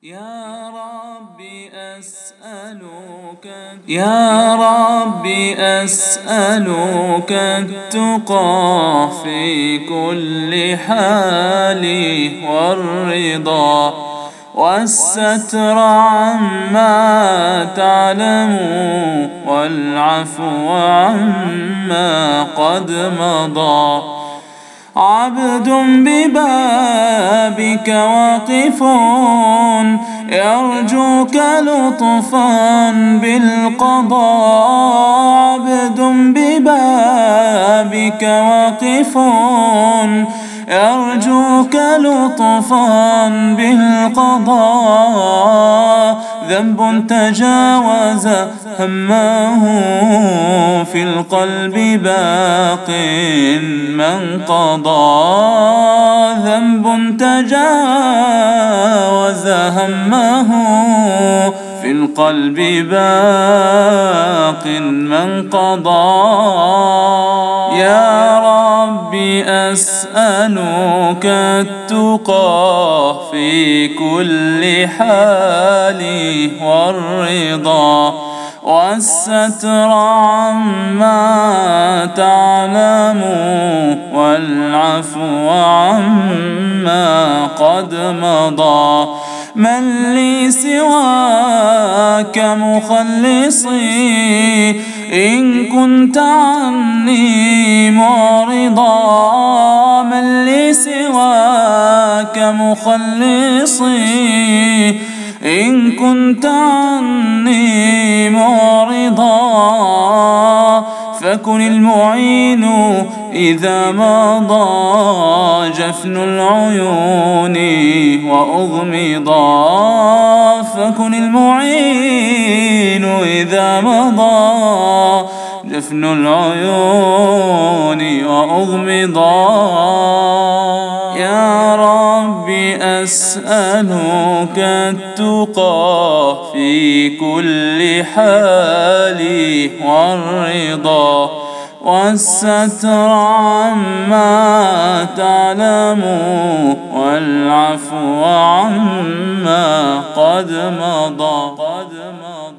يا ربي أسألك التقى في كل حال والرضا والستر عما تعلم والعفو عما قد مضى. عبد ببابك واقف يرجوك لطفا بالقضاء. عبد ببابك واقف يرجوك لطفا بالقضاء. ذنب تجاوز همه في القلب باق من قضى. ذنب تجاوز همه في القلب باق من قضى. يا ربي أسألك التقى في كل حال والرضا والستر عما تعلم والعفو عما قد مضى. من لي سواك مخلصي إن كنت عني معرضا. من لي سواك مخلصي إن كنت عني معرضا. فكن المعين إذا مضى جفن العيون وأغمضا. فكن المعين إذا مضى جفن العيون وأغمضا. يا ربي أسألك التقى في كل حال والرضا والستر عما تعلم والعفو عما قد مضى.